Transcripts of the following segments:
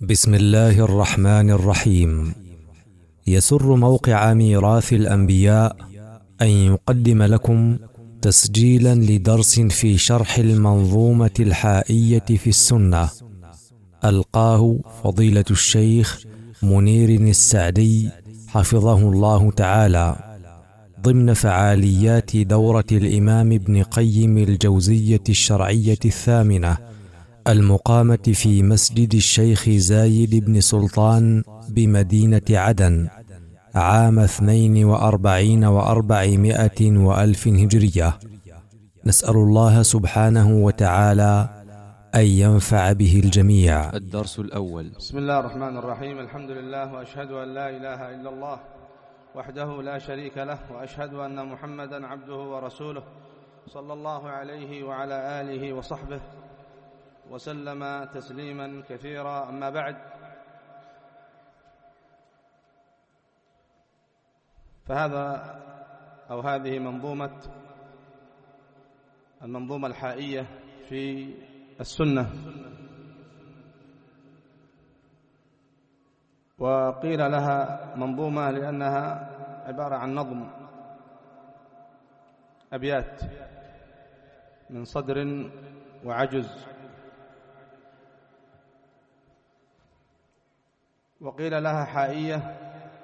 بسم الله الرحمن الرحيم. يسر موقع ميراث الأنبياء أن يقدم لكم تسجيلا لدرس في شرح المنظومة الحائية في السنة، ألقاه فضيلة الشيخ منير السعدي حفظه الله تعالى ضمن فعاليات دورة الإمام ابن قيم الجوزية الشرعية الثامنة المقامة في مسجد الشيخ زايد بن سلطان بمدينة عدن عام 42 و400 وألف هجرية. نسأل الله سبحانه وتعالى أن ينفع به الجميع. الدرس الأول. بسم الله الرحمن الرحيم. الحمد لله، وأشهد أن لا إله إلا الله وحده لا شريك له، وأشهد أن محمدا عبده ورسوله صلى الله عليه وعلى آله وصحبه وسلم تسليما كثيرا. أما بعد، فهذا أو هذه المنظومة الحائية في السنة، وقيل لها منظومة لأنها عبارة عن نظم أبيات من صدر وعجز، وقيل لها حائية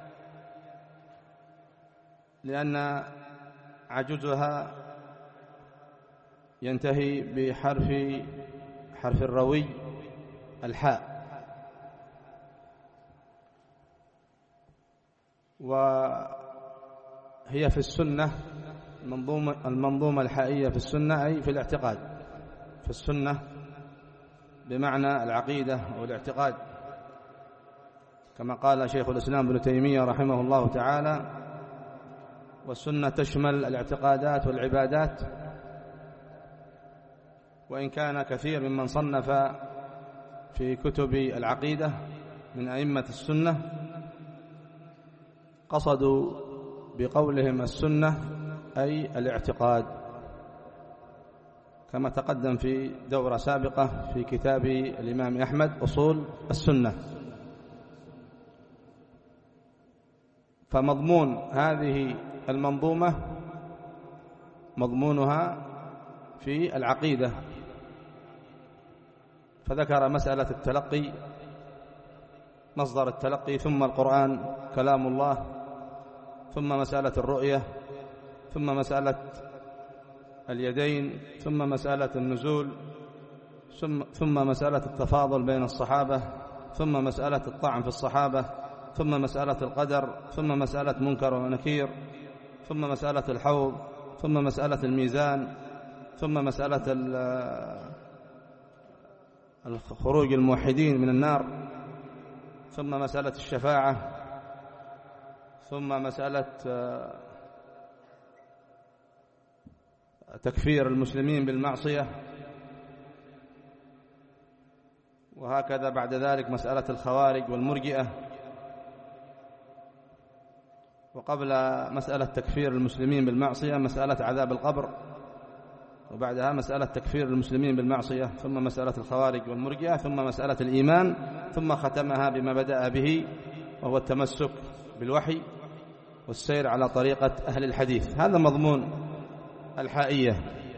لأن عجزها ينتهي بحرف الروي الحاء، وهي في السنة المنظومة الحائية في السنة، أي في الاعتقاد، في السنة بمعنى العقيدة والاعتقاد، كما قال شيخ الإسلام ابن تيمية رحمه الله تعالى: والسنة تشمل الاعتقادات والعبادات. وإن كان كثير ممن صنف في كتب العقيدة من أئمة السنة قصدوا بقولهم السنة أي الاعتقاد، كما تقدم في دورة سابقة في كتاب الإمام أحمد أصول السنة. فمضمون هذه المنظومة مضمونها في العقيدة، فذكر مسألة التلقي، مصدر التلقي، ثم القرآن كلام الله، ثم مسألة الرؤية، ثم مسألة اليدين، ثم مسألة النزول، ثم مسألة التفاضل بين الصحابة، ثم مسألة الطعن في الصحابة، ثم مسألة القدر، ثم مسألة منكر ونكير، ثم مسألة الحوض، ثم مسألة الميزان، ثم مسألة خروج الموحدين من النار، ثم مسألة الشفاعة، ثم مسألة تكفير المسلمين بالمعصية، وهكذا بعد ذلك مسألة الخوارج والمرجئة، وقبل مسألة تكفير المسلمين بالمعصية مسألة عذاب القبر، وبعدها مسألة تكفير المسلمين بالمعصية، ثم مسألة الخوارج والمرجئة، ثم مسألة الإيمان، ثم ختمها بما بدأ به، وهو التمسك بالوحي والسير على طريقة أهل الحديث. هذا مضمون الحائية.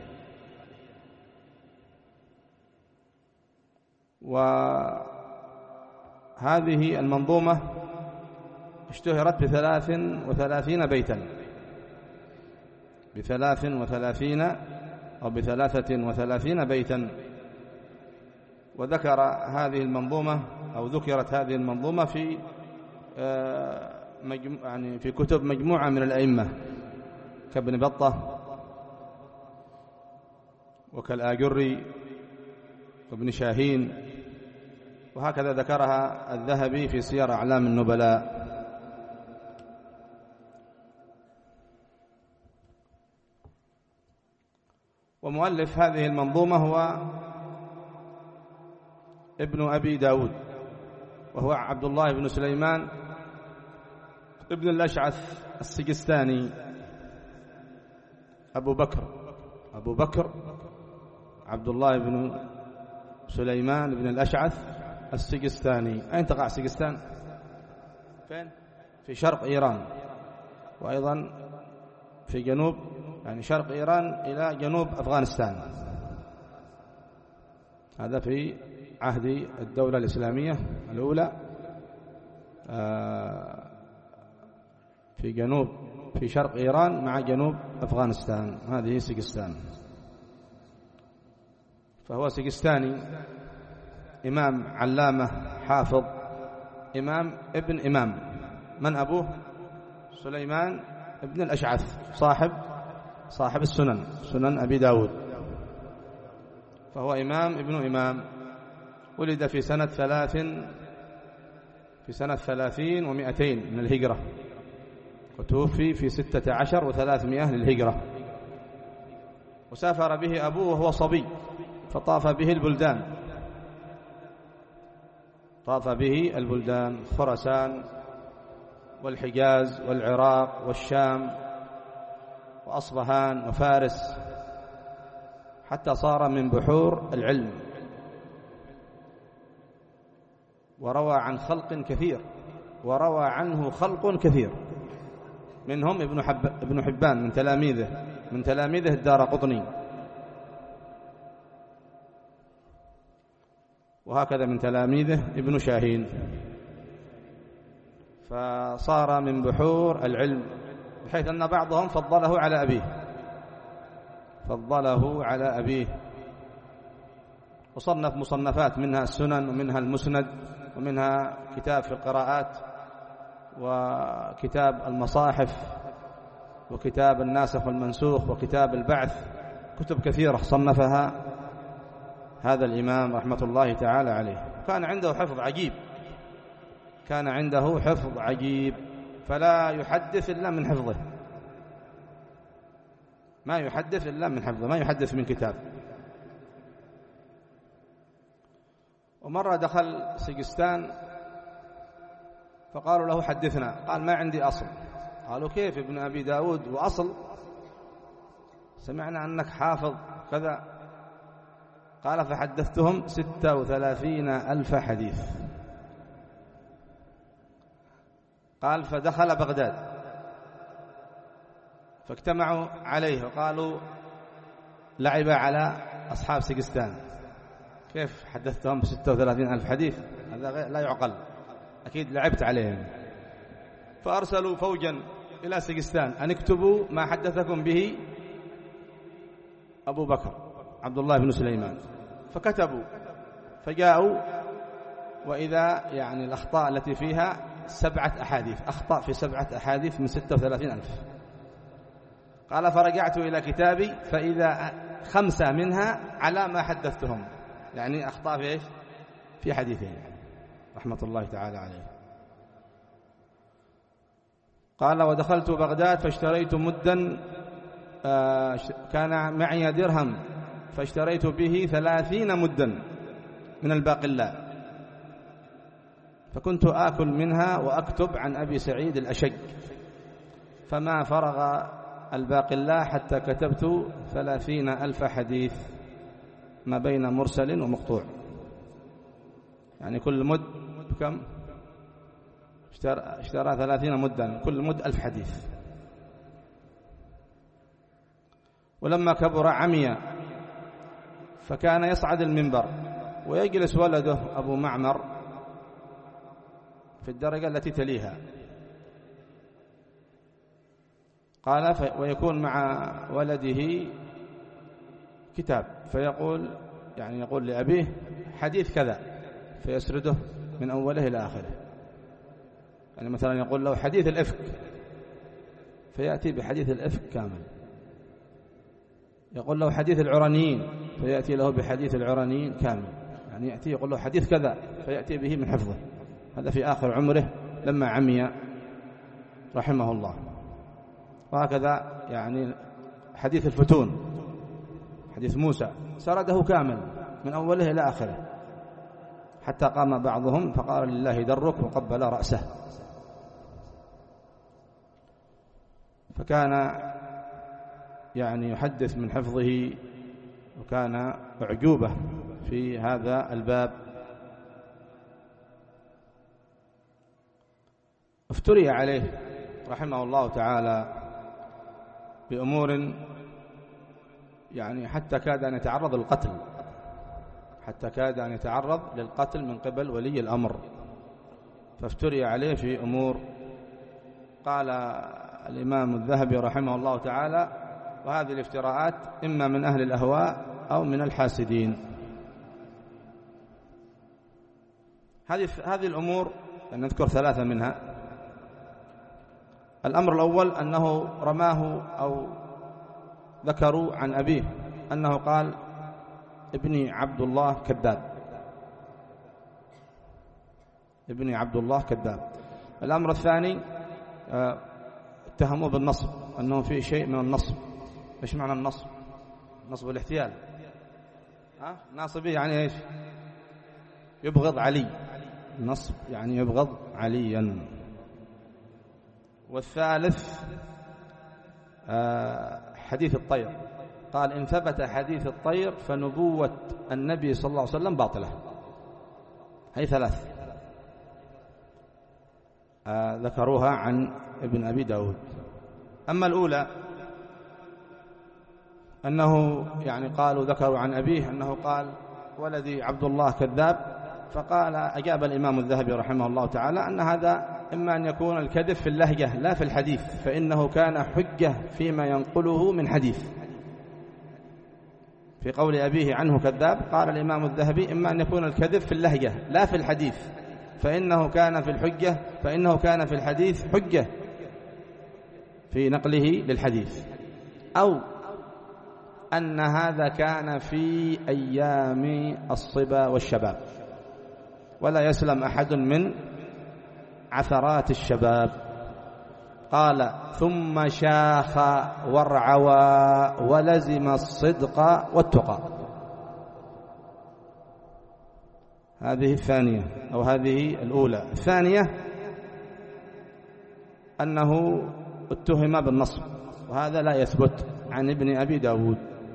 وهذه المنظومة اشتهرت ب33 بيتا، ب33 بيتا. وذكر هذه المنظومة أو ذكرت هذه المنظومة في كتب مجموعة من الأئمة كابن بطة وكالآجري وابن شاهين، وهكذا ذكرها الذهبي في سير أعلام النبلاء. ومؤلف هذه المنظومة هو ابن أبي داود، وهو عبد الله بن سليمان ابن الأشعث السجستاني، أبو بكر عبد الله بن سليمان بن الأشعث السجستاني. أين تقع سجستان؟ فين؟ في شرق إيران، وأيضا في جنوب، يعني شرق إيران إلى جنوب أفغانستان. هذا في عهد الدولة الإسلامية الأولى، في شرق إيران مع جنوب أفغانستان. هذه سجستان. فهو سجستاني، إمام علامة حافظ، إمام ابن إمام. من أبوه؟ سليمان ابن الأشعث، صاحب السنن، سنن أبي داود. فهو إمام ابن إمام. ولد في سنة 30 و200 من الهجرة، وتوفي في 16 و300 للهجرة. وسافر به أبوه وهو صبي، فطاف به البلدان، خراسان والحجاز والعراق والشام وأصبهان وفارس، حتى صار من بحور العلم، وروى عنه خلق كثير، منهم ابن حبان من تلاميذه الدارقطني، وهكذا من تلاميذه ابن شاهين. فصار من بحور العلم، بحيث أن بعضهم فضله على أبيه، وصنف مصنفات، منها السنن ومنها المسند ومنها كتاب في القراءات وكتاب المصاحف وكتاب الناسخ والمنسوخ وكتاب البعث، كتب كثيرة صنفها هذا الإمام رحمة الله تعالى عليه. كان عنده حفظ عجيب، فلا يحدث إلا من حفظه، ما يحدث من كتاب. ومرة دخل سجستان فقالوا له حدثنا، قال ما عندي أصل. قالوا كيف ابن أبي داود وأصل؟ سمعنا أنك حافظ كذا. قال فحدثتهم 36,000 حديث. قال فدخل بغداد فاجتمعوا عليه وقالوا لعب على أصحاب سجستان، كيف حدثتهم 36,000 حديث؟ هذا لا يعقل، أكيد لعبت عليهم. فأرسلوا فوجا إلى سجستان أن اكتبوا ما حدثكم به أبو بكر عبد الله بن سليمان. فكتبوا، فجاءوا وإذا يعني الأخطاء التي فيها 7 أحاديث، أخطأ في 7 أحاديث من 36,000. قال فرجعت إلى كتابي فإذا 5 منها على ما حدثتهم، يعني أخطأ في إيش؟ في حديثين، رحمة الله تعالى عليه. قال ودخلت بغداد فاشتريت مدا، كان معي درهم فاشتريت به 30 مدا من الباقلاء، فكنت آكل منها وأكتب عن أبي سعيد الأشج، فما فرغ الباقلاء حتى كتبت 30,000 حديث ما بين مرسل ومقطوع. يعني كل مد بكم؟ اشترى 30 مدا، كل مد 1000 حديث. ولما كبر عمي، فكان يصعد المنبر ويجلس ولده أبو معمر في الدرجة التي تليها. قال ويكون مع ولده كتاب، فيقول يعني يقول لأبيه حديث كذا، فيسرده من أوله إلى آخره. يعني مثلا يقول له حديث الإفك، فيأتي بحديث الإفك كامل. يقول له حديث العرانيين، فيأتي له بحديث العرانيين كامل. يعني يأتي يقول له حديث كذا، فيأتي به من حفظه. هذا في آخر عمره لما عمي رحمه الله. وهكذا يعني حديث الفتون، حديث موسى، سرده كامل من أوله إلى آخره، حتى قام بعضهم فقال لله درك وقبل رأسه. فكان يعني يحدث من حفظه، وكان أعجوبة في هذا الباب. افتري عليه رحمه الله تعالى بأمور يعني حتى كاد أن يتعرض للقتل، حتى كاد أن يتعرض للقتل من قبل ولي الأمر، فافتري عليه في أمور. قال الإمام الذهبي رحمه الله تعالى: وهذه الافتراءات إما من أهل الأهواء أو من الحاسدين. هذه الأمور نذكر ثلاثة منها. الأمر الأول أنه رماه أو ذكروا عن أبيه أنه قال: ابني عبد الله كذاب، ابني عبد الله كذاب. الأمر الثاني اتهموه بالنصب، أنه فيه شيء من النصب. إيش معنى النصب؟ نصب الاحتيال. ناصبي يعني إيش؟ يبغض علي. النصب يعني يبغض عليا. والثالث حديث الطير، قال: إن ثبت حديث الطير فنبوة النبي صلى الله عليه وسلم باطلة. هي ثلاث ذكروها عن ابن أبي داود. أما الأولى أنه يعني قالوا ذكروا عن أبيه أنه قال: ولدي عبد الله كذاب. فقال أجاب الإمام الذهبي رحمه الله تعالى أن هذا إما أن يكون الكذب في اللهجة لا في الحديث، فإنه كان حجة فيما ينقله من حديث. في قول أبيه عنه كذاب قال الإمام الذهبي: إما أن يكون الكذب في اللهجة لا في الحديث، فإنه كان في الحديث حجة في نقله للحديث، أو أن هذا كان في أيام الصبا والشباب، ولا يسلم أحد من عثرات الشباب. قال: ثم شاخ وارعوى ولزم الصدق والتقى. هذه الثانية أو هذه الأولى. الثانية أنه اتهم بالنصب، وهذا لا يثبت عن ابن أبي داود،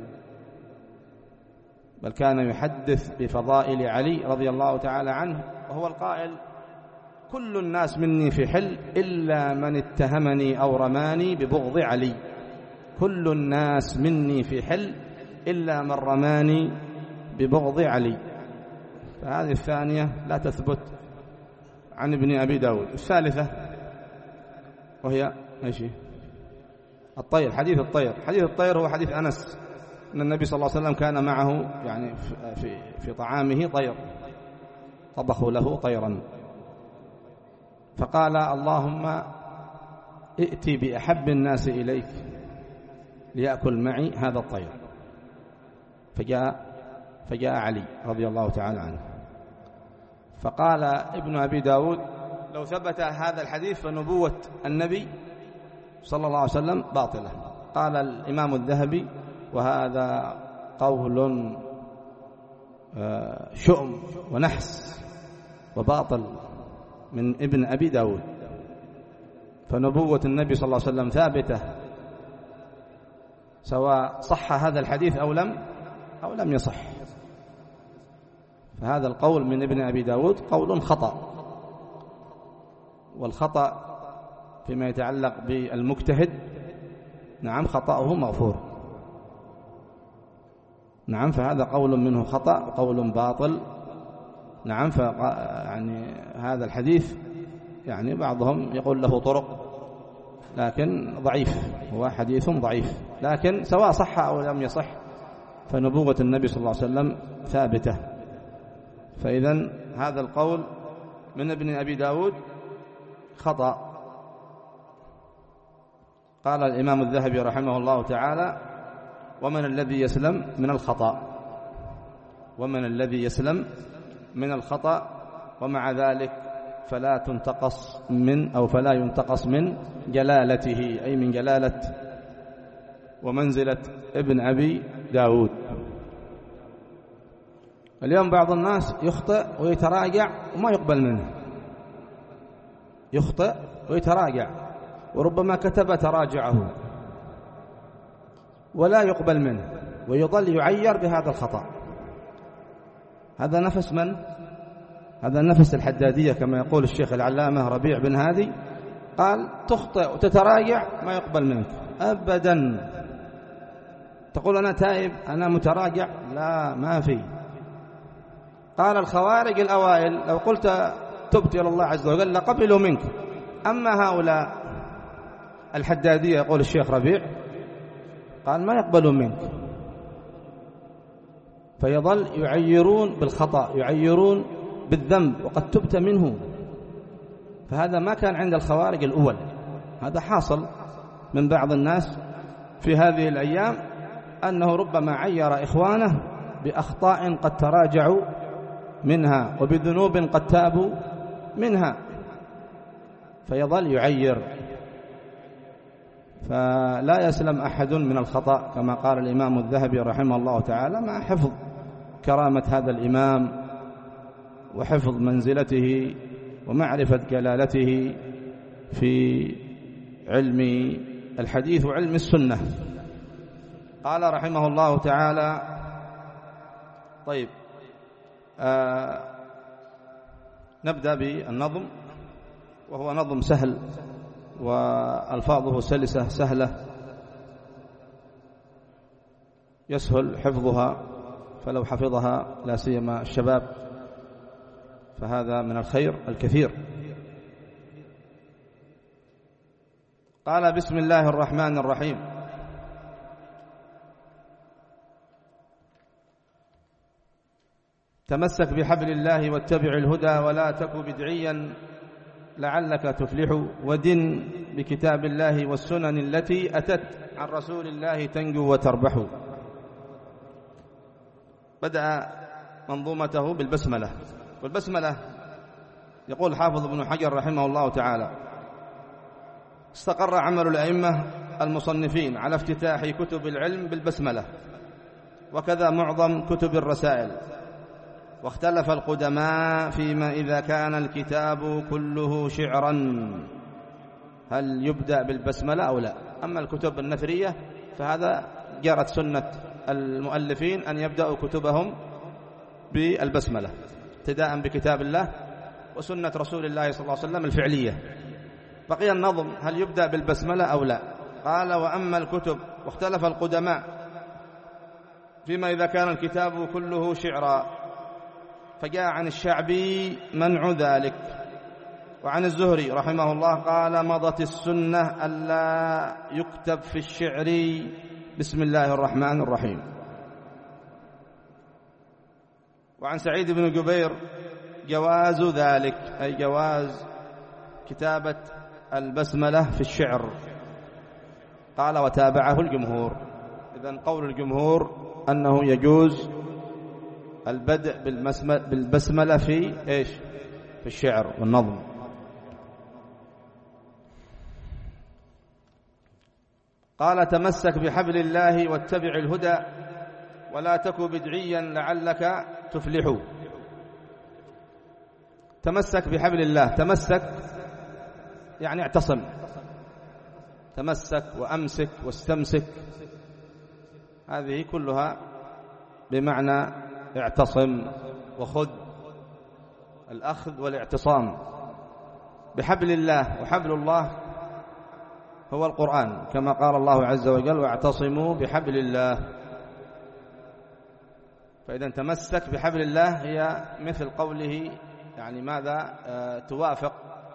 بل كان يحدث بفضائل علي رضي الله تعالى عنه، وهو القائل: كل الناس مني في حل إلا من اتهمني أو رماني ببغض علي. كل الناس مني في حل إلا من رماني ببغض علي. فهذه الثانية لا تثبت عن ابن أبي داود. الثالثة وهي ايش؟ الطير، حديث الطير. حديث الطير هو حديث أنس أن النبي صلى الله عليه وسلم كان معه يعني في طعامه طير، طبخوا له طيرا، فقال: اللهم ائتي بأحب الناس إليك ليأكل معي هذا الطير. فجاء علي رضي الله تعالى عنه، فقال ابن أبي داود: لو ثبت هذا الحديث فنبوة النبي صلى الله عليه وسلم باطلة. قال الإمام الذهبي: وهذا قول شؤم ونحس وباطل من ابن أبي داود، فنبوة النبي صلى الله عليه وسلم ثابتة سواء صح هذا الحديث أو لم يصح. فهذا القول من ابن أبي داود قول خطأ، والخطأ فيما يتعلق بالمجتهد نعم خطأه مغفور، نعم، فهذا قول منه خطأ وقول باطل، نعم. يعني هذا الحديث يعني بعضهم يقول له طرق لكن ضعيف، هو حديث ضعيف، لكن سواء صح أو لم يصح فنبوة النبي صلى الله عليه وسلم ثابتة. فإذن هذا القول من ابن أبي داود خطأ. قال الإمام الذهبي رحمه الله تعالى: ومن الذي يسلم من الخطأ، ومن الذي يسلم من الخطأ، ومع ذلك فلا ينتقص من جلالته، أي من جلالة ومنزلة ابن أبي داود. اليوم بعض الناس يخطئ ويتراجع وما يقبل منه، يخطئ ويتراجع وربما كتب تراجعه ولا يقبل منه ويظل يعير بهذا الخطأ. هذا نفس من؟ هذا نفس الحدادية كما يقول الشيخ العلامة ربيع بن هادي: قال تخطئ وتتراجع ما يقبل منك أبدا. تقول أنا تائب أنا متراجع، لا، ما في. قال الخوارج الأوائل لو قلت تبت إلى الله عز وجل لقبلوا منك، أما هؤلاء الحدادية يقول الشيخ ربيع قال ما يقبلون منك، فيظل يعيرون بالخطأ، يعيرون بالذنب وقد تبت منه. فهذا ما كان عند الخوارج الأول، هذا حاصل من بعض الناس في هذه الأيام، أنه ربما عير إخوانه بأخطاء قد تراجعوا منها وبذنوب قد تابوا منها، فيظل يعير. فلا يسلم أحد من الخطأ كما قال الإمام الذهبي رحمه الله تعالى، مع حفظ كرامة هذا الإمام وحفظ منزلته ومعرفة جلالته في علم الحديث وعلم السنة. قال رحمه الله تعالى: طيب، نبدأ بالنظم، وهو نظم سهل وألفاظه سلسة سهلة يسهل حفظها، فلو حفظها لا سيما الشباب فهذا من الخير الكثير. قال: بسم الله الرحمن الرحيم. تمسك بحبل الله واتبع الهدى ولا تك بدعيا لعلك تفلح، ودن بكتاب الله والسنن التي أتت عن رسول الله تنجو وتربح. بدأ منظومته بالبسملة، والبسملة يقول حافظ ابن حجر رحمه الله تعالى: استقر عمل الأئمة المصنفين على افتتاح كتب العلم بالبسملة، وكذا معظم كتب الرسائل. واختلف القدماء فيما إذا كان الكتاب كله شعرا هل يبدأ بالبسملة أو لا. أما الكتب النثرية فهذا جرت سنة المؤلفين أن يبدأوا كتبهم بالبسملة ابتداء بكتاب الله وسنة رسول الله صلى الله عليه وسلم الفعلية. بقي النظم هل يبدأ بالبسملة أو لا. قال: وأما الكتب واختلف القدماء فيما إذا كان الكتاب كله شعرا، فجاء عن الشعبي منع ذلك، وعن الزهري رحمه الله قال: مضت السنة ألا يكتب في الشعر بسم الله الرحمن الرحيم. وعن سعيد بن جبير جواز ذلك، أي جواز كتابة البسملة في الشعر. قال: وتابعه الجمهور. إذن قول الجمهور أنه يجوز البدء بالبسملة في إيش؟ في الشعر والنظم. قال: تمسك بحبل الله واتبع الهدى ولا تك بدعيا لعلك تفلح. تمسك بحبل الله، تمسك يعني اعتصم، تمسك وأمسك واستمسك، هذه كلها بمعنى اعتصم وخذ، الأخذ والاعتصام بحبل الله. وحبل الله هو القرآن كما قال الله عز وجل: واعتصموا بحبل الله. فإذا تمسك بحبل الله هي مثل قوله، يعني ماذا توافق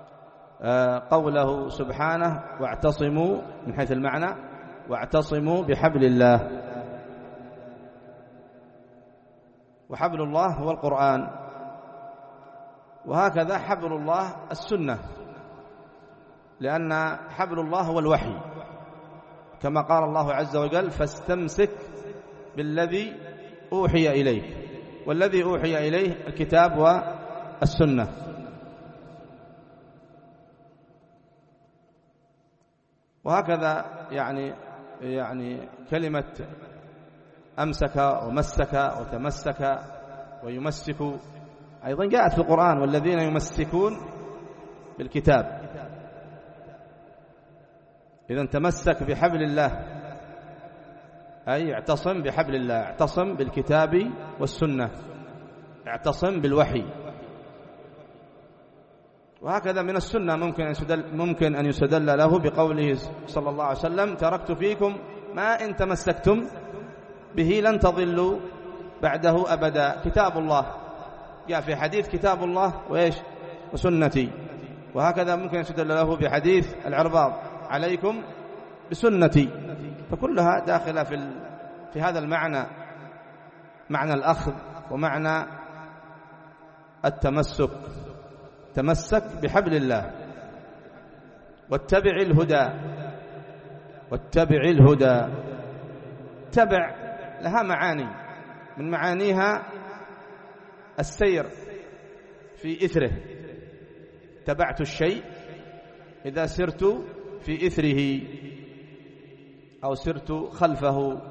قوله سبحانه: واعتصموا من حيث المعنى، واعتصموا بحبل الله. وحبل الله هو القرآن، وهكذا حبل الله السنة، لأن حبل الله هو الوحي كما قال الله عز وجل: فاستمسك بالذي أوحي إليك، والذي أوحي إليه الكتاب والسنة. وهكذا يعني كلمة أمسك ومسك وتمسك ويمسك أيضا جاءت في القرآن: والذين يمسكون بالكتاب. إذن تمسك بحبل الله أي اعتصم بحبل الله، اعتصم بالكتاب والسنة، اعتصم بالوحي. وهكذا من السنة ممكن أن يستدل له بقوله صلى الله عليه وسلم: تركت فيكم ما إن تمسكتم به لن تضلوا بعده أبدا. كتاب الله جاء في حديث كتاب الله وإيش وسنتي. وهكذا ممكن يستدل له بحديث العرباض: عليكم بسنتي. فكلها داخلة في هذا المعنى، معنى الأخذ ومعنى التمسك. تمسك بحبل الله واتبع الهدى. واتبع الهدى، تبع لها معاني، من معانيها السير في إثره. تبعت الشيء إذا سرت في إثره أو سرت خلفه.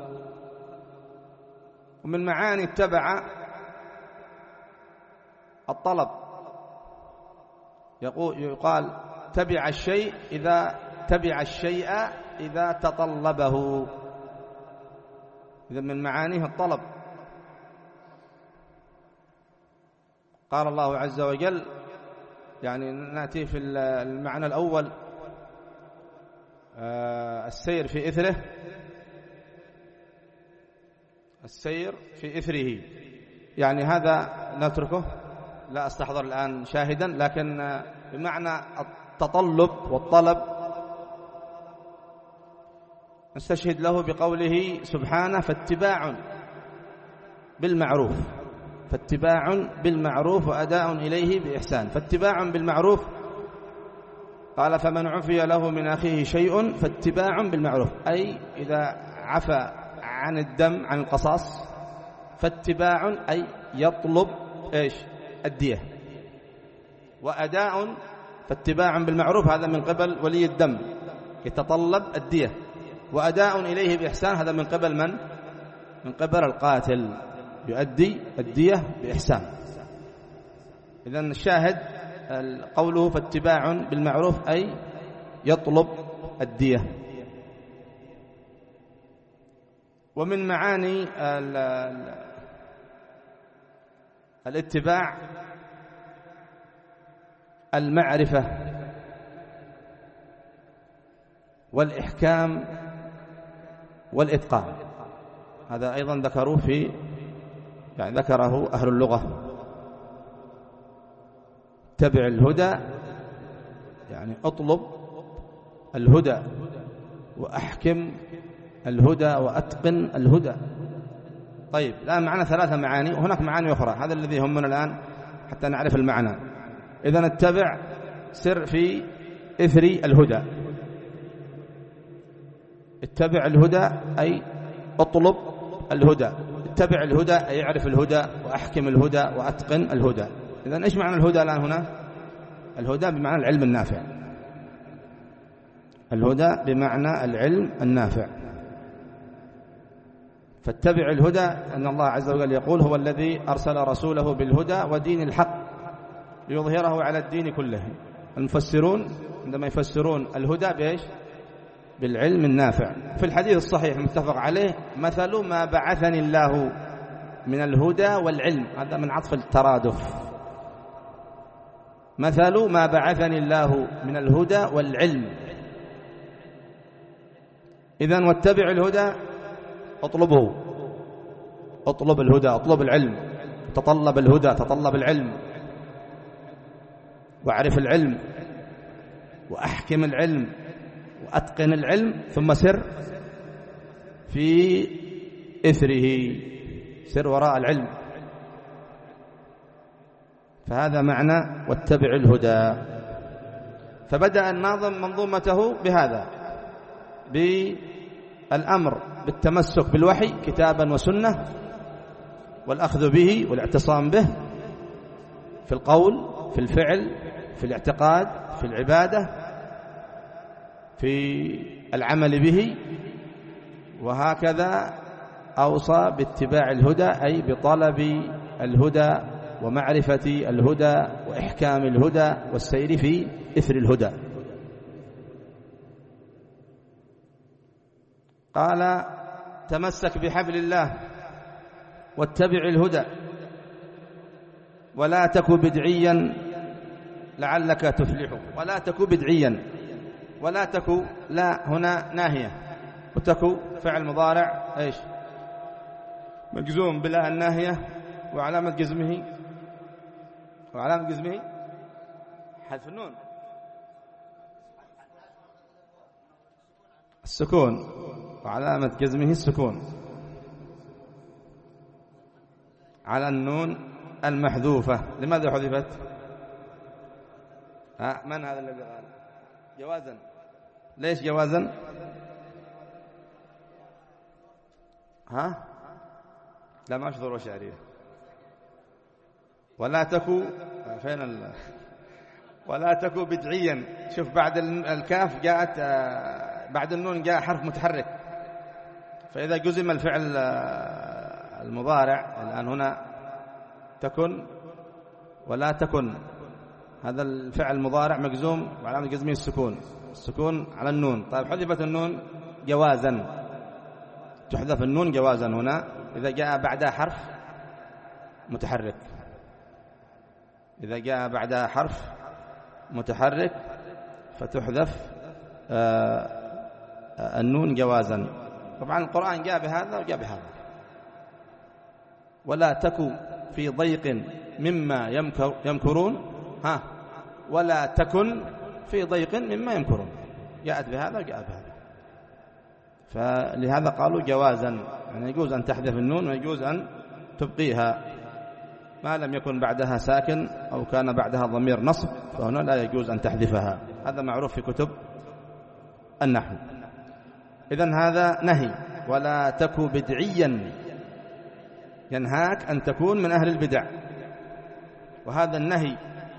ومن معاني اتبع الطلب، يقال تبع الشيء إذا تطلبه. إذا من معانيه الطلب. قال الله عز وجل، يعني نأتي في المعنى الأول السير في إثره، السير في إثره، يعني هذا نتركه، لا أستحضر الآن شاهدا، لكن بمعنى التطلب والطلب نستشهد له بقوله سبحانه: فاتباع بالمعروف. فاتباع بالمعروف وأداء إليه بإحسان. فاتباع بالمعروف، قال: فمن عفي له من أخيه شيء فاتباع بالمعروف، أي إذا عفى عن الدم عن القصاص، فاتباع أي يطلب إيش الدية. وأداء، فاتباع بالمعروف هذا من قبل ولي الدم يتطلب الدية، وأداء إليه بإحسان هذا من قبل من؟ من قبل القاتل يؤدي الدية بإحسان. إذن الشاهد قوله فاتباع بالمعروف أي يطلب الدية. ومن معاني الاتباع المعرفة والإحكام والإتقان. هذا أيضا ذكروه ذكره أهل اللغة. اتبع الهدى يعني اطلب الهدى، وأحكم الهدى، وأتقن الهدى. طيب، الآن معنا 3 معاني، وهناك معاني أخرى، هذا الذي يهمنا الآن حتى نعرف المعنى. إذن اتبع، سر في إثر الهدى. اتبع الهدى أي اطلب الهدى. اتبع الهدى أي اعرف الهدى، وأحكم الهدى، وأتقن الهدى. إذن إيش معنى الهدى الآن هنا؟ الهدى بمعنى العلم النافع. الهدى بمعنى العلم النافع. فاتبع الهدى أن الله عز وجل يقول: هو الذي أرسل رسوله بالهدى ودين الحق ليظهره على الدين كله. المفسرون عندما يفسرون الهدى بإيش؟ بالعلم النافع. في الحديث الصحيح المتفق عليه: مثل ما بعثني الله من الهدى والعلم. هذا من عطف الترادف. مثل ما بعثني الله من الهدى والعلم. إذن واتبع الهدى، اطلبه، اطلب الهدى، اطلب العلم، تطلب الهدى، تطلب العلم، واعرف العلم، وأحكم العلم، وأتقن العلم، ثم سر في إثره، سر وراء العلم. فهذا معنى واتبع الهدى. فبدأ الناظم منظومته بهذا، بالأمر بالتمسك بالوحي كتابا وسنة، والأخذ به والاعتصام به في القول، في الفعل، في الاعتقاد، في العبادة، في العمل به. وهكذا أوصى باتباع الهدى، أي بطلب الهدى ومعرفة الهدى وإحكام الهدى والسير في إثر الهدى. قال: تمسك بحبل الله واتبع الهدى، ولا تك بدعيا لعلك تفلح. ولا تك بدعيا. ولا تك لا هنا ناهية، وتك فعل مضارع ايش؟ مجزوم بلا الناهية، وعلامة جزمه حذف النون، السكون، وعلامة جزمه السكون على النون المحذوفة. لماذا حذفت؟ من هذا الذي قال جوازا؟ ليش جوازا؟ لا ما ذروة شعرية. ولا تكو فين ولا تكو بدعيا. شوف بعد الكاف جاءت بعد النون جاء حرف متحرك، فإذا جزم الفعل المضارع الآن هنا تكن ولا تكن، هذا الفعل المضارع مجزوم وعلامة جزمه السكون على النون. طيب حذفت النون جوازا، تحذف النون جوازا هنا إذا جاء بعدها حرف متحرك. إذا جاء بعدها حرف متحرك فتحذف النون جوازا. طبعا القرآن جاء بهذا وجاء بهذا. ولا تكو في ضيق مما يمكرون، ولا تكن في ضيق مما يمكرون، جاءت بهذا وجاءت بهذا. فلهذا قالوا جوازا، يعني يجوز أن تحذف النون ويجوز أن تبقيها ما لم يكن بعدها ساكن أو كان بعدها ضمير نصب، فهنا لا يجوز أن تحذفها. هذا معروف في كتب النحو. إذن هذا نهي. ولا تك بدعيا، ينهاك أن تكون من أهل البدع. وهذا النهي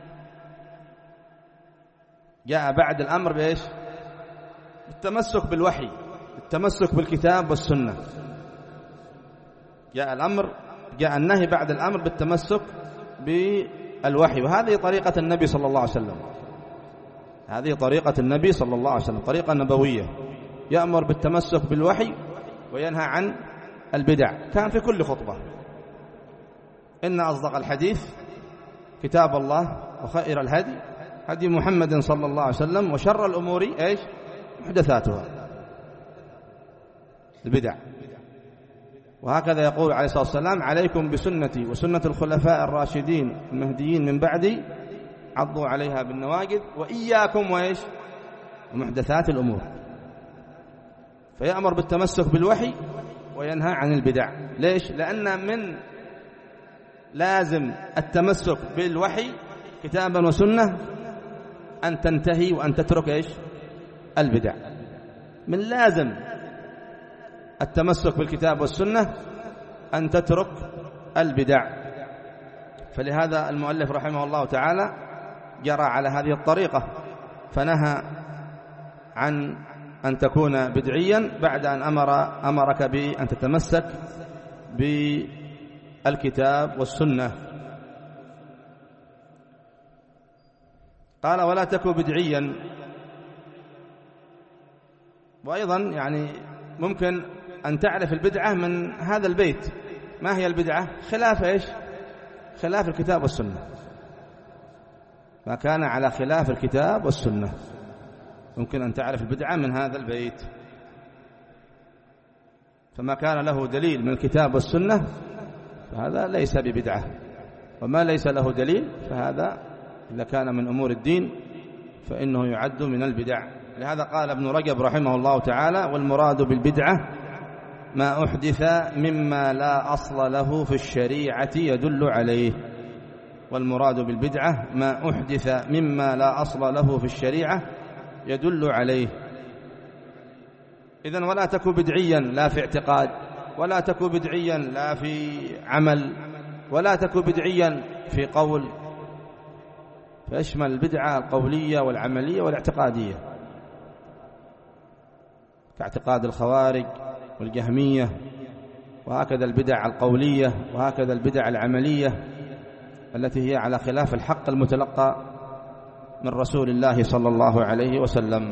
جاء بعد الأمر بإيش؟ التمسك بالوحي، التمسك بالكتاب والسنة. جاء النهي بعد الأمر بالتمسك بالوحي، وهذه طريقة النبي صلى الله عليه وسلم. هذه طريقة النبي صلى الله عليه وسلم، طريقة نبوية، يأمر بالتمسك بالوحي وينهى عن البدع. كان في كل خطبة: إن أصدق الحديث كتاب الله، وخير الهدي هدي محمد صلى الله عليه وسلم، وشر الأمور إيش؟ محدثاتها، البدع. وهكذا يقول عليه الصلاة والسلام: عليكم بسنتي وسنة الخلفاء الراشدين المهديين من بعدي، عضوا عليها بالنواجذ، وإياكم وإيش؟ ومحدثات الأمور. فيأمر بالتمسك بالوحي وينهى عن البدع. ليش؟ لأن من لازم التمسك بالوحي كتابا وسنة أن تنتهي وأن تترك إيش؟ البدع. من لازم التمسك بالكتاب والسنة أن تترك البدع. فلهذا المؤلف رحمه الله تعالى جرى على هذه الطريقة، فنهى عن أن تكون بدعيا بعد أن أمرك بأن تتمسك بالكتاب والسنة. قال: ولا تكن بدعيا. وأيضا يعني ممكن أن تعرف البدعة من هذا البيت. ما هي البدعة؟ خلاف إيش؟ خلاف الكتاب والسنة. ما كان على خلاف الكتاب والسنة ممكن أن تعرف البدعة من هذا البيت. فما كان له دليل من الكتاب والسنة فهذا ليس ببدعة، وما ليس له دليل فهذا إذا كان من أمور الدين فإنه يعد من البدع. لهذا قال ابن رجب رحمه الله تعالى: والمراد بالبدعة ما أحدث مما لا أصل له في الشريعة يدل عليه. والمراد بالبدعة ما أحدث مما لا أصل له في الشريعة يدل عليه. إذن ولا تكن بدعيا لا في اعتقاد، ولا تكن بدعيا لا في عمل، ولا تكن بدعيا في قول، فيشمل البدعة القولية والعملية والاعتقادية، كاعتقاد الخوارج والجهمية، وهكذا البدع القولية، وهكذا البدع العملية التي هي على خلاف الحق المتلقى من رسول الله صلى الله عليه وسلم.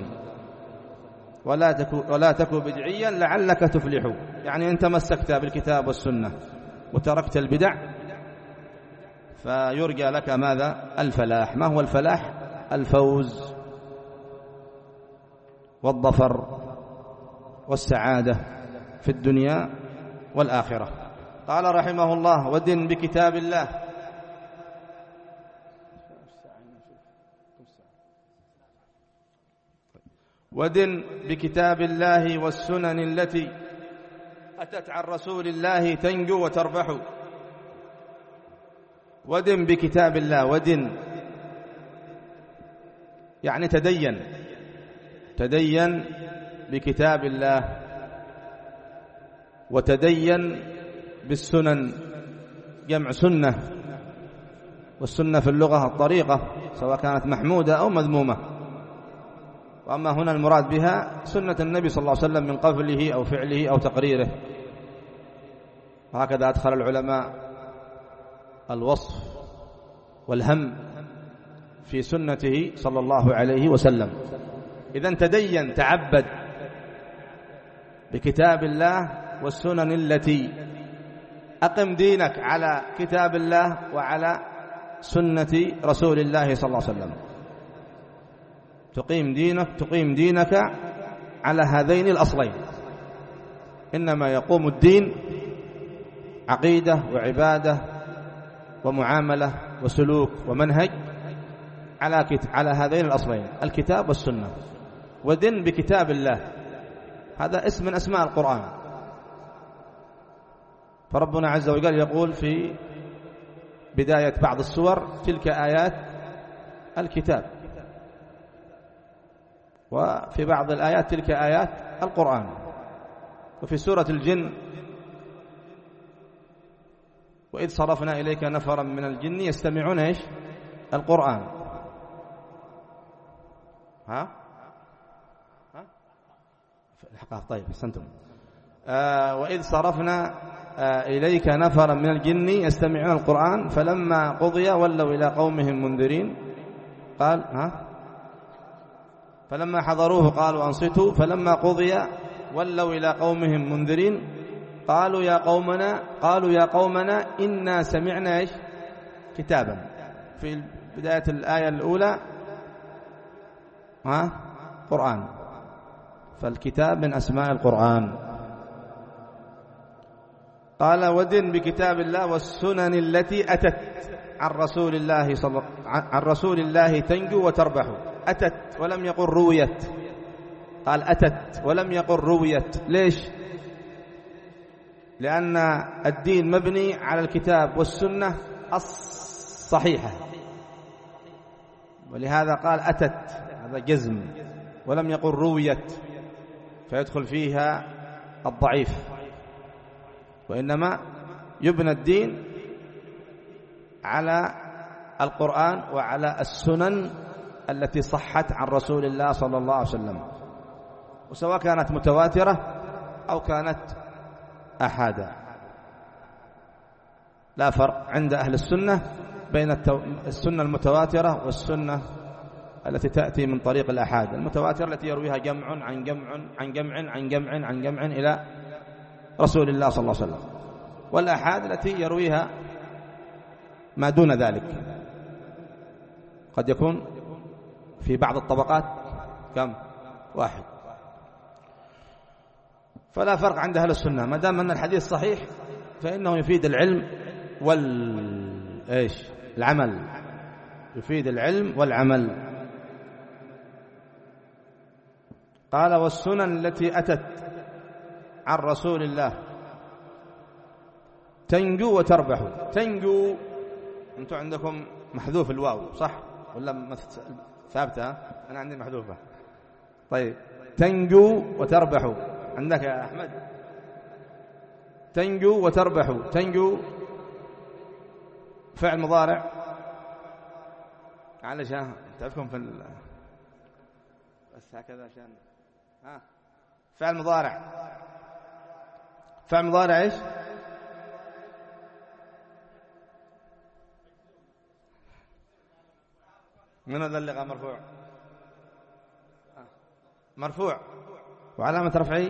ولا تكن بدعيا لعلك تفلح، يعني أنت تمسكت بالكتاب والسنة وتركت البدع فيرجى لك ماذا؟ الفلاح. ما هو الفلاح؟ الفوز والظفر والسعادة في الدنيا والآخرة. قال رحمه الله: ودن بكتاب الله. ودن بكتاب الله والسنن التي أتت عن رسول الله تنجو وتربح. ودن بكتاب الله. ودن يعني تدين بكتاب الله، وتدين بالسنن، جمع سنة، والسنة في اللغة الطريقة سواء كانت محمودة أو مذمومة، وأما هنا المراد بها سنة النبي صلى الله عليه وسلم من قوله أو فعله أو تقريره. وهكذا أدخل العلماء الوصف والهم في سنته صلى الله عليه وسلم. إذن تدين، تعبد بكتاب الله والسنن التي، أقم دينك على كتاب الله وعلى سنة رسول الله صلى الله عليه وسلم. تقيم دينك على هذين الأصلين. إنما يقوم الدين عقيدة وعبادة ومعاملة وسلوك ومنهج على هذين الأصلين، الكتاب والسنة. ودن بكتاب الله، هذا اسم من أسماء القرآن. فربنا عز وجل يقول في بداية بعض السور: تلك آيات الكتاب. وفي بعض الآيات: تلك آيات القرآن. وفي سورة الجن: وإذ صرفنا إليك نفرا من الجن يستمعون إيش؟ القرآن. ها طيب أحسنتم. وإذ صرفنا إليك نفرا من الجن يستمعون القرآن فلما قضي ولوا إلى قومهم منذرين. قال فلما حضروه قالوا أنصتوا فلما قضي ولوا إلى قومهم منذرين قالوا يا قومنا إنا سمعنا إيش؟ كتابا. في بداية الآية الأولى قرآن، فالكتاب من أسماء القرآن. قال: ودن بكتاب الله والسنن التي أتت عن رسول الله تنجو وتربح. أتت ولم يقل رويت، قال أتت ولم يقل رويت. ليش؟ لأن الدين مبني على الكتاب والسنة الصحيحة، ولهذا قال أتت، هذا جزم، ولم يقل رويت فيدخل فيها الضعيف. وإنما يبنى الدين على القرآن وعلى السنن التي صحت عن رسول الله صلى الله عليه وسلم، وسواء كانت متواترة أو كانت أحادا. لا فرق عند أهل السنة بين السنة المتواترة والسنة التي تأتي من طريق الأحاد. المتواترة التي يرويها جمع عن جمع عن جمع عن جمع عن جمع إلى رسول الله صلى الله عليه وسلم، والأحاد التي يرويها ما دون ذلك، قد يكون في بعض الطبقات كم؟ واحد. فلا فرق عند أهل السنة ما دام أن الحديث صحيح فإنه يفيد العلم العمل، يفيد العلم والعمل. قال: والسنن التي أتت عن رسول الله تنجو وتربح. تنجو، أنتم عندكم محذوف الواو صح ولا ثابتة؟ أنا عندي محذوفة. طيب، تنجو وتربح عندك يا أحمد. تنجو وتربح. تنجو فعل مضارع، علشان تعرفكم بس هكذا عشان فعل مضارع. فعل مضارع ايش؟ من هذا اللي مرفوع؟ مرفوع. وعلامة رفعه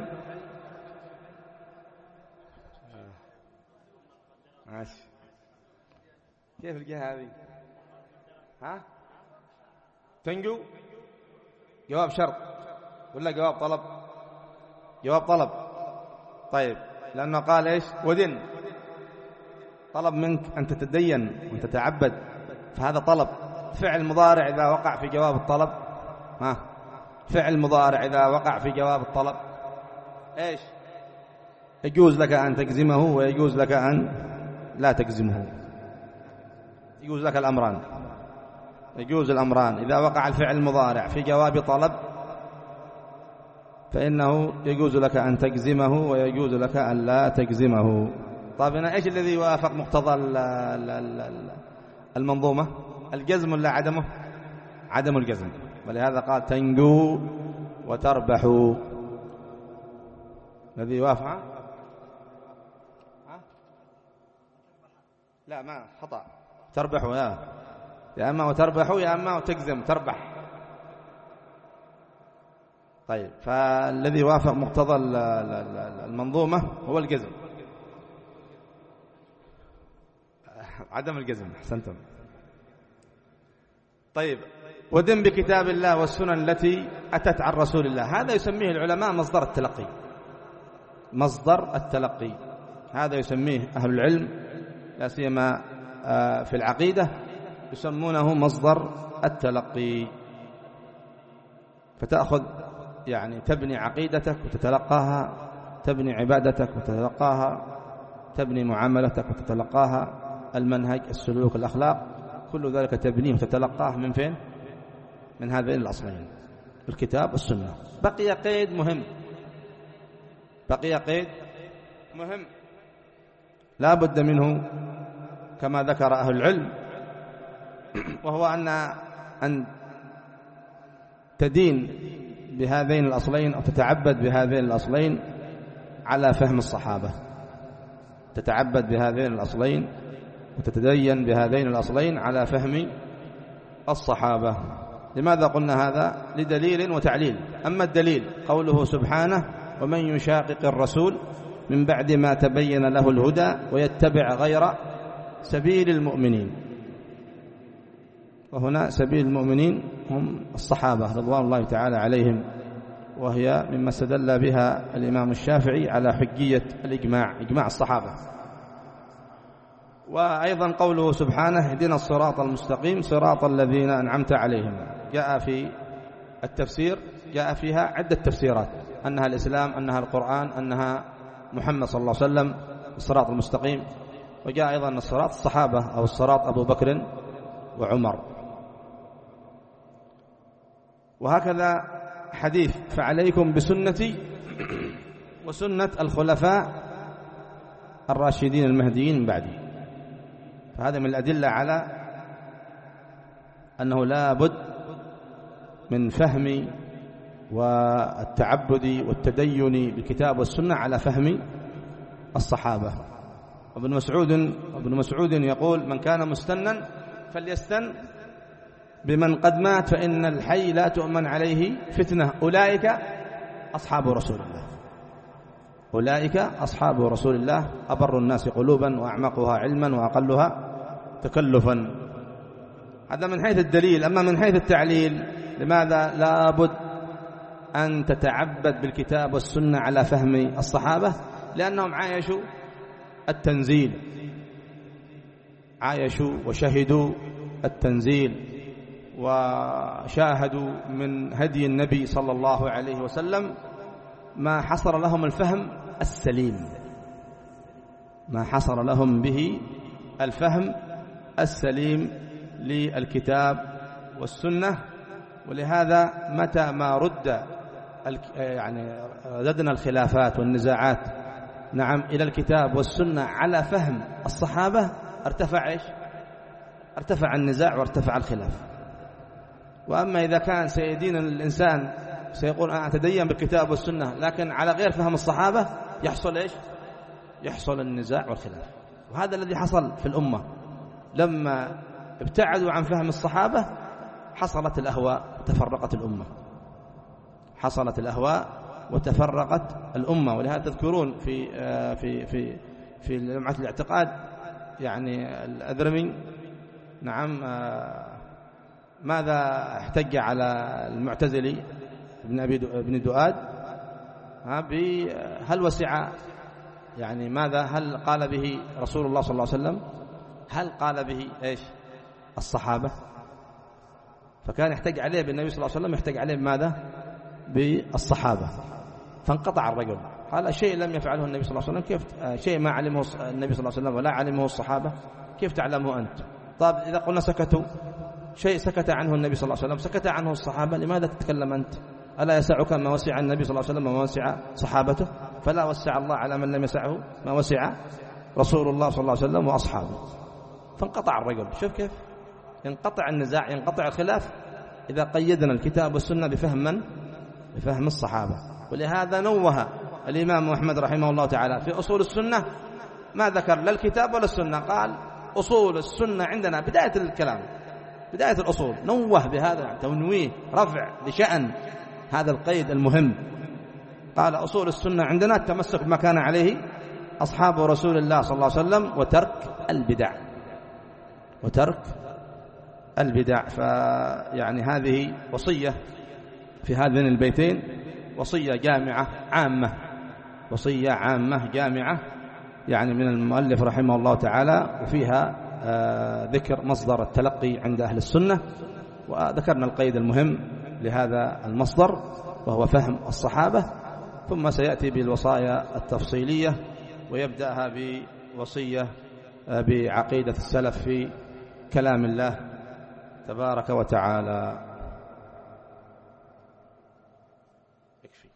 ماشي. كيف الجهة هذه؟ تنجو جواب شرط ولا جواب طلب؟ جواب طلب. طيب لأنه قال إيش؟ ودن، طلب منك أن تتدين وأن تتعبد، فهذا طلب. فعل مضارع إذا وقع في جواب الطلب، فعل مضارع إذا وقع في جواب الطلب إيش؟ يجوز لك أن تجزمه ويجوز لك أن لا تجزمه، يجوز لك الأمران، يجوز الأمران. إذا وقع الفعل المضارع في جواب طلب فإنه يجوز لك أن تجزمه ويجوز لك أن لا تجزمه. طيب هنا إيش الذي يوافق مقتضى المنظومة؟ الجزم ولا عدمه؟ عدم الجزم، ولهذا قال تنجو وتربحوا. الذي يوافق لا ما خطأ، تربحوا يا أما وتربحوا يا أما وتجزم تربح. طيب فالذي وافق مقتضى المنظومة هو الجزم، عدم الجزم. أحسنتم. طيب ودن بكتاب الله والسنن التي أتت عن رسول الله، هذا يسميه العلماء مصدر التلقي. مصدر التلقي هذا يسميه أهل العلم لا سيما في العقيدة يسمونه مصدر التلقي. فتأخذ يعني تبني عقيدتك وتتلقاها، تبني عبادتك وتتلقاها، تبني معاملتك وتتلقاها، المنهج، السلوك، الأخلاق، كل ذلك تبنيه وتتلقاه من فين؟ من هذين الأصلين، الكتاب والسنة. بقي قيد مهم، بقي قيد مهم لا بد منه كما ذكر أهل العلم، وهو أن تدين بهذين الأصلين أو تتعبد بهذين الأصلين على فهم الصحابة، تتعبد بهذين الأصلين وتتدين بهذين الأصلين على فهم الصحابة. لماذا قلنا هذا؟ لدليل وتعليل. أما الدليل قوله سبحانه ومن يشاقق الرسول من بعد ما تبين له الهدى ويتبع غير سبيل المؤمنين، وهنا سبيل المؤمنين هم الصحابة رضوان الله تعالى عليهم، وهي مما استدل بها الإمام الشافعي على حجية الإجماع، إجماع الصحابة. وأيضا قوله سبحانه اهدنا الصراط المستقيم صراط الذين أنعمت عليهم، جاء في التفسير جاء فيها عدة تفسيرات، أنها الإسلام، أنها القرآن، أنها محمد صلى الله عليه وسلم الصراط المستقيم. وجاء أيضا الصراط الصحابة أو الصراط أبو بكر وعمر. وهكذا حديث فعليكم بسنتي وسنة الخلفاء الراشدين المهديين من بعدي. فهذا من الأدلة على أنه لا بد من فهم والتعبد والتدين بالكتاب والسنة على فهم الصحابة. ابن مسعود يقول من كان مستنا فليستن بمن قد مات فإن الحي لا تؤمن عليه فتنة، أولئك أصحاب رسول الله، أولئك أصحاب رسول الله أبر الناس قلوبا وأعمقها علما وأقلها تكلفا. هذا من حيث الدليل. أما من حيث التعليل، لماذا لا بد أن تتعبد بالكتاب والسنة على فهم الصحابة؟ لأنهم عايشوا التنزيل، عايشوا وشهدوا التنزيل وشاهدوا من هدي النبي صلى الله عليه وسلم ما حصر لهم الفهم السليم، ما حصر لهم به الفهم السليم للكتاب والسنة. ولهذا متى ما ردنا الخلافات والنزاعات إلى الكتاب والسنة على فهم الصحابة ارتفع النزاع وارتفع الخلاف. وأما إذا كان سيدين الإنسان سيقول أنا أتدين بالكتاب والسنة لكن على غير فهم الصحابة، يحصل النزاع والخلاف. وهذا الذي حصل في الأمة لما ابتعدوا عن فهم الصحابة، حصلت الأهواء وتفرقت الأمة، حصلت الأهواء وتفرقت الأمة. ولهذا تذكرون في لمعة الاعتقاد الأذرمي ماذا احتج على المعتزلي ابن دؤاد؟ هل وسع، يعني ماذا، هل قال به رسول الله صلى الله عليه وسلم؟ هل قال به ايش الصحابة؟ فكان يحتج عليه بالنبي صلى الله عليه وسلم، يحتج عليه بماذا؟ بالصحابة. فانقطع الرجل، قال شيء لم يفعله النبي صلى الله عليه وسلم، كيف شيء ما علمه النبي صلى الله عليه وسلم ولا علمه الصحابة كيف تعلمه أنت؟ طيب إذا قلنا سكتوا، شيء سكت عنه النبي صلى الله عليه وسلم، سكت عنه الصحابة، لماذا تتكلم أنت؟ ألا يسعك ما وسع النبي صلى الله عليه وسلم وما وسع صحابته؟ فلا وسع الله على من لم يسعه ما وسع رسول الله صلى الله عليه وسلم وأصحابه. فانقطع الرجل. شوف كيف ينقطع النزاع، ينقطع الخلاف إذا قيدنا الكتاب والسنة بفهم من؟ بفهم الصحابة. ولهذا نوه الإمام أحمد رحمه الله تعالى في أصول السنة ما ذكر لا الكتاب ولا السنة، قال أصول السنة عندنا بداية الكلام، بداية الأصول، نوه بهذا تنويه رفع لشأن هذا القيد المهم. قال أصول السنة عندنا التمسك بما كان عليه أصحاب رسول الله صلى الله عليه وسلم وترك البدع، وترك البدع. فيعني هذه وصية في هذين البيتين، وصية جامعة عامة، وصية عامة جامعة يعني من المؤلف رحمه الله تعالى، وفيها ذكر مصدر التلقي عند أهل السنة، وذكرنا القيد المهم لهذا المصدر وهو فهم الصحابة. ثم سيأتي بالوصايا التفصيلية، ويبدأها بوصية بعقيدة السلف في كلام الله تبارك وتعالى. يكفي.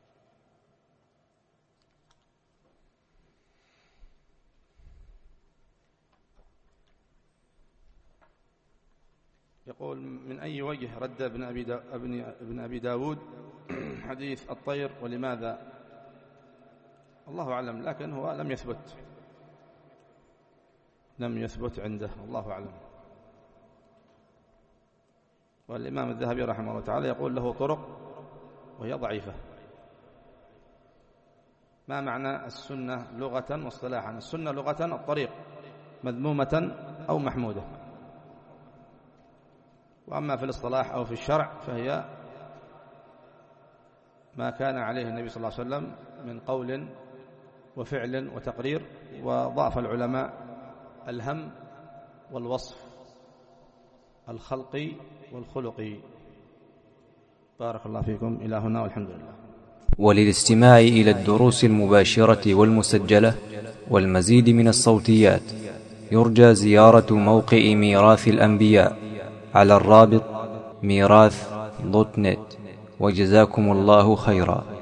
يقول: من أي وجه رد ابن أبي داود حديث الطير، ولماذا؟ الله أعلم، لكن هو لم يثبت عنده، الله أعلم. والإمام الذهبي رحمه الله تعالى يقول له طرق وهي ضعيفة. ما معنى السنة لغة واصطلاحا؟ السنة لغة الطريق، مذمومة أو محمودة. وأما في الاصطلاح أو في الشرع فهي ما كان عليه النبي صلى الله عليه وسلم من قول وفعل وتقرير. وضاف العلماء الهم والوصف الخلقي والخلقي. بارك الله فيكم. إلى هنا والحمد لله. وللاستماع إلى الدروس المباشرة والمسجلة والمزيد من الصوتيات يرجى زيارة موقع ميراث الأنبياء على الرابط ميراث.net. وجزاكم الله خيرا.